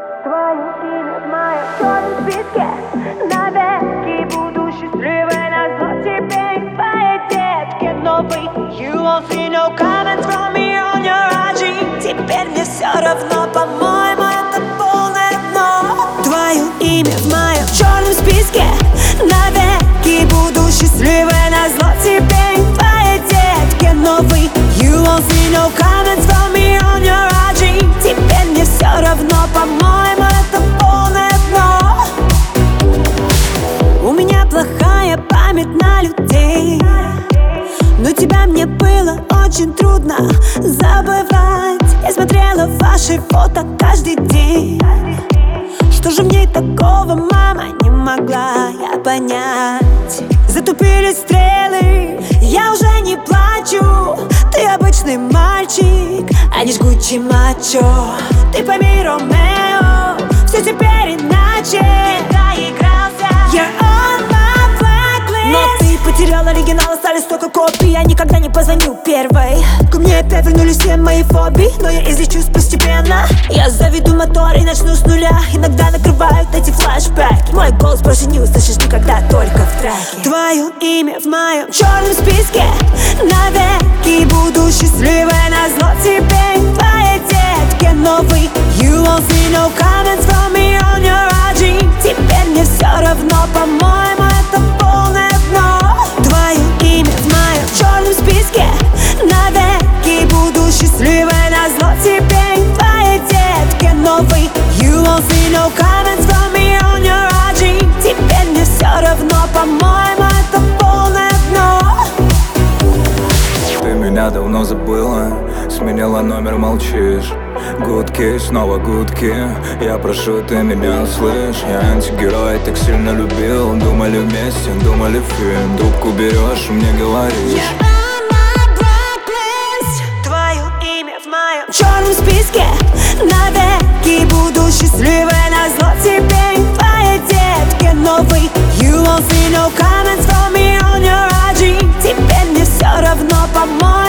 Твое имя в моем черном списке. Навеки буду счастливой, назло тебе и твоей детке новый. You won't see no comments from me on your IG. Теперь мне все равно, по-моему, это полное дно. Твое имя в моем черном списке. Навеки буду счастливой, назло тебе и твоей детке новый. You won't see no comments from me on your IG. Теперь мне все равно, по-моему, это полное дно. У меня плохая память на людей, но тебя мне было очень трудно забывать. Я смотрела ваши фото каждый день. Что же в ней такого, мама, не могла я понять. Затупили стрелы, я уже не плачу. Ты обычный мальчик, а не жгучий мачо. Ты пойми, Ромео, все теперь иначе. You're on my blacklist. Но ты потерял оригинал, остались только копии. Я никогда не позвоню первой. Ко мне опять вернулись все мои фобии, но я излечусь постепенно. Я заведу мотор и начну с нуля. Иногда накрывают эти флешбеки. Мой голос больше не услышишь никогда, только в треке. Твое имя в моем черном списке. Навеки буду счастливой, назло тебе и твоей детке новый. You won't see no comments from me on your IG. Теперь мне все равно, по-моему, это полное дно. Твое имя в моем черном списке. Навеки буду счастливой, назло тебе и твоей детке новый. You won't see no comments from me on your IG. Теперь мне все равно, по-моему, это полное дно. Ты меня давно забыла, сменила номер, молчишь. Гудки, снова гудки. Я прошу, ты меня услышь. Я антигерой, так сильно любил. Думали вместе, думали фильм. Трубку берешь, мне говоришь. You're on my blacklist. Твое имя в моем черном списке. Навеки буду счастливой, назло тебе и твоей детке новый. You won't see no comments from me on your IG. Теперь мне все равно, по-моему,